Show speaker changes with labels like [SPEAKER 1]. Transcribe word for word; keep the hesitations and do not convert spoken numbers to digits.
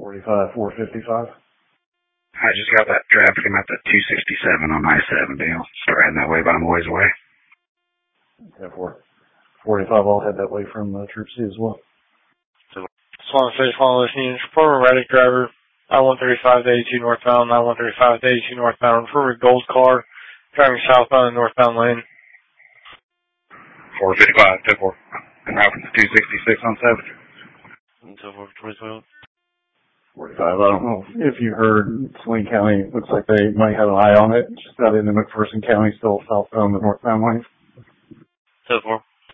[SPEAKER 1] forty-five, four fifty-five.
[SPEAKER 2] I just got that traffic. I'm at the two sixty-seven on I seven deal. Start heading that way, but I'm a ways away.
[SPEAKER 1] Okay, four. forty-five, I'll head that way from uh, Troop C as well.
[SPEAKER 3] Swan State, Swan List Union, former Reddick driver, I one thirty-five to eighty-two northbound, I one thirty-five to eighty-two northbound, for a gold car, driving southbound in northbound lane.
[SPEAKER 2] four fifty-five, two four. And route from the two sixty-six on seven.
[SPEAKER 3] two four twenty-seven.
[SPEAKER 1] forty-five, I don't know if you heard, Saline County looks like they might have an eye on it. Just got into McPherson County, still southbound the northbound lane.
[SPEAKER 3] two four.